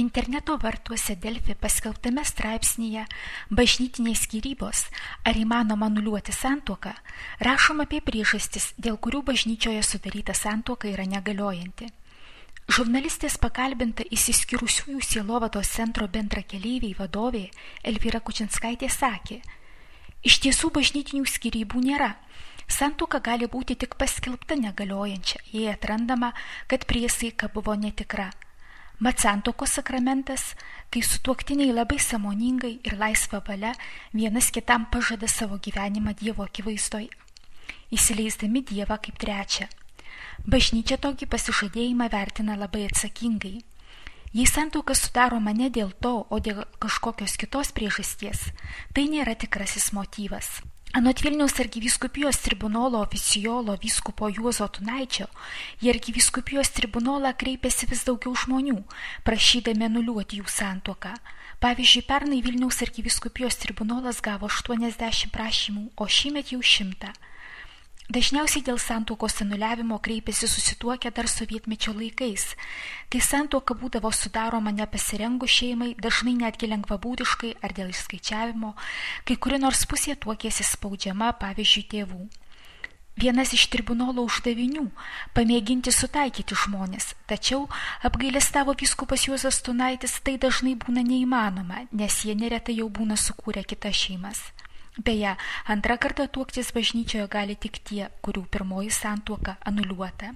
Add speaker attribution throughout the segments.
Speaker 1: Interneto vartuose Delfi paskelbtame straipsnyje Bažnytinės skyrybos, ar įmanoma anuliuoti santuoką, rašoma apie priežastis, dėl kurių bažnyčioje sudaryta santuoka yra negaliojanti. Žurnalistės pakalbinta išsiskyrusiųjų sielovados centro bendrakeleiviai vadovė Elvyra Kučinskaitė sakė: iš tiesų bažnytinių skyrybų nėra. Santuoka gali būti tik paskelbta negaliojančia, jei atrandama, kad priesaika buvo netikra. Mat santuokos sakramentas, kai sutuoktiniai labai sąmoningai ir laisva valia vienas kitam pažada savo gyvenimą Dievo akivaizdoje, įsileisdami Dievą kaip trečią. Bažnyčia tokį pasižadėjimą vertina labai atsakingai. Jei santuoka sudaroma ne dėl to, o dėl kažkokios kitos priežasties, tai nėra tikrasis motyvas. Anot Vilniaus arkivyskupijos tribunolo oficiolo vyskupo Juozo Tunaičio, į arkivyskupijos tribunolą kreipėsi vis daugiau žmonių, prašydami anuliuoti jų santuoką. Pavyzdžiui, pernai Vilniaus arkivyskupijos tribunolas gavo 80 prašymų, o šįmet jau 100. Dažniausiai dėl santuokos anuliavimo kreipėsi susituokę dar sovietmečio laikais. Kai santuoka būdavo sudaroma nepasirengus šeimai, dažnai netgi lengvabūdiškai ar dėl išskaičiavimo, kai kuri nors pusė tuokėsi spaudžiama, pavyzdžiui, tėvų. Vienas iš tribunolo uždavinių – pamėginti sutaikyti žmonės, tačiau apgailestavo vyskupas Juozas Tunaitis, tai dažnai būna neįmanoma, nes jie neretai jau būna sukūrę kitas šeimas. Beje, antrą kartą tuoktis bažnyčioje gali tik tie, kurių pirmoji santuoka anuliuota.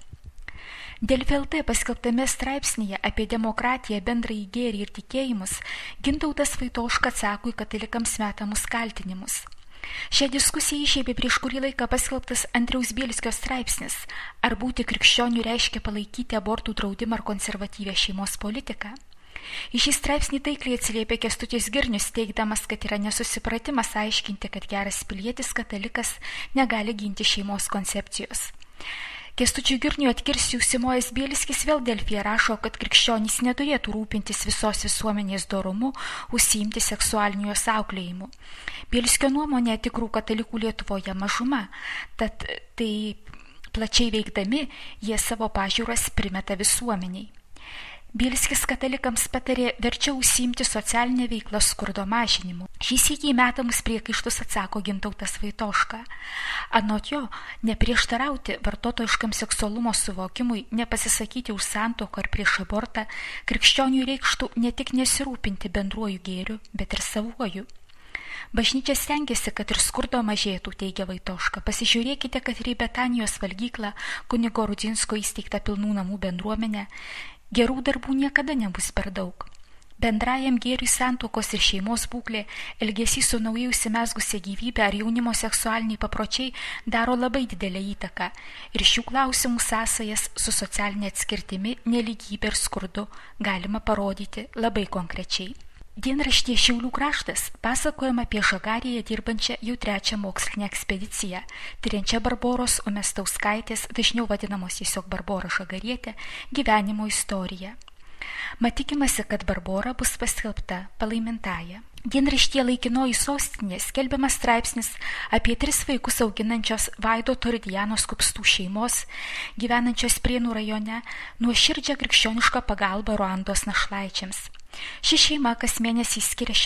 Speaker 1: Delfi LT paskelbtame straipsnyje apie demokratiją, bendrąjį gėrį ir tikėjimus Gintautas Vaitoška atsako į katalikams metamus kaltinimus. Šią diskusiją išėmė prieš kurį laiką paskelbtas Andriaus Bielskio straipsnis, ar būti krikščioniu reiškia palaikyti abortų draudimą ar konservatyvią šeimos politiką. Į šį straipsnį taikliai atsiliepė Kęstutis Girnius, teigdamas, kad yra nesusipratimas aiškinti, kad geras pilietis katalikas negali ginti šeimos koncepcijos. Kęstučiui Girniui atkirsti užsimojęs Bielskis vėl Delfyje rašo, kad krikščionys neturėtų rūpintis visos visuomenės dorumu, užsiimti seksualiniu jos auklėjimu. Bielskio nuomonė tikrų katalikų Lietuvoje mažuma, tad tai plačiai veikdami jie savo pažiūras primeta visuomeniai. Bielskis katalikams patarė verčiau užsiimti socialinę veiklą skurdo mažinimu. Šį sykį metamus priekaištus atsako Gintautas Vaitoška. Anot jo, neprieštarauti vartotojiškam seksualumo suvokimui, nepasisakyti už santuoką ar prieš abortą, krikščioniui reikštų ne tik nesirūpinti bendruoju gėriu, bet ir savuoju. Bažnyčia stengiasi, kad ir skurdo mažėtų, teigia Vaitoška. Pasižiūrėkite, kad ir į Betanijos valgyklą kunigo Rudzinsko įsteigtą pilnų namų bendruomenę gerų darbų niekada nebus per daug. Bendrajam gėriui santuokos ir šeimos būklė, elgesys su naujai užsimezgusia gyvybė ar jaunimo seksualiniai papročiai daro labai didelę įtaką ir šių klausimų sąsajas su socialinė atskirtimi, nelygybė ir skurdu galima parodyti labai konkrečiai. Dienraštyje Šiaulių kraštas pasakojama apie Žagarėje dirbančią jau 3 mokslinę ekspediciją, tyriančią Barboros Umestauskaitės, dažniau vadinamos tiesiog Barbora Žagarietė, gyvenimo istoriją. Matikimasi, kad Barbora bus paskelbta palaimintąja. Dienraštyje Laikinoji sostinė skelbiamas straipsnis apie 3 vaikus auginančios Vaidoto ir Dianos Kupstų šeimos, gyvenančios Prienų rajone, nuoširdžią krikščionišką pagalbą Ruandos našlaičiams. Ši šeima kas mėnesį skiria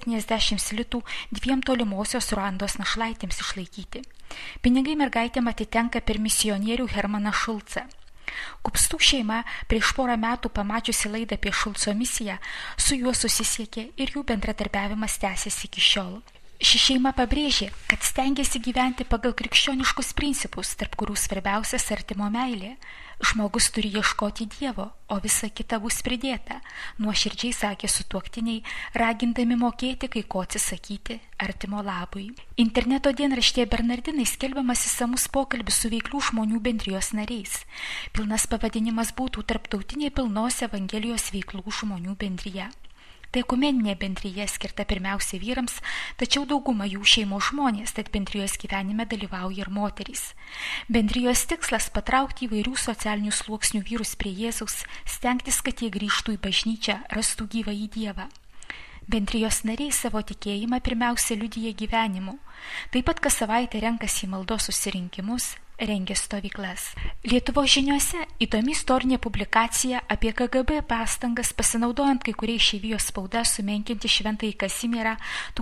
Speaker 1: 170 litų 2 tolimosios Ruandos našlaitėms išlaikyti. Pinigai mergaitėm atitenka per misionierių Hermaną Šulcą. Kupstų šeima prieš porą metų pamačiusi laidą apie Šulco misiją, su juo susisiekė ir jų bendradarbiavimas tęsiasi iki šiol. Ši šeima pabrėžė, kad stengiasi gyventi pagal krikščioniškus principus, tarp kurių svarbiausias artimo meilė. Žmogus turi ieškoti Dievo, o visa kita bus pridėta, nuoširdžiai sakė sutuoktiniai, ragindami mokėti kai ko atsisakyti artimo labui. Interneto dienraštyje Bernardinai skelbiamas išsamus pokalbis su veiklių žmonių bendrijos nariais. Pilnas pavadinimas būtų Tarptautinė pilnos Evangelijos veiklų žmonių bendrija. Tai ekumeninė bendrija skirta pirmiausia vyrams, tačiau dauguma jų šeimos žmonės, tad bendrijos gyvenime dalyvauja ir moterys. Bendrijos tikslas – patraukti įvairių socialinių sluoksnių vyrus prie Jėzaus, stengtis, kad jie grįžtų į bažnyčią, rastų gyvąjį Dievą. Bendrijos nariai savo tikėjimą pirmiausia liudija gyvenimu. Taip pat kas savaitę renkasi į maldos susirinkimus, rengė stovyklas. Lietuvos žiniose įdomi istorinė publikacija apie KGB pastangas pasinaudojant kai kurie išeivijos spauda sumenkinti Šventąjį Kazimierą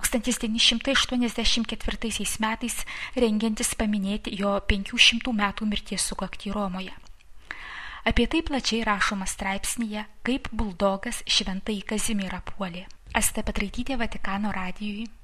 Speaker 1: 1984 metais rengiantis paminėti jo 500 metų mirties sukaktį Romoje. Apie tai plačiai rašoma straipsnyje, kaip buldogas Šventąjį Kazimierą puolė. Asta Petraitytė, Vatikano radijui.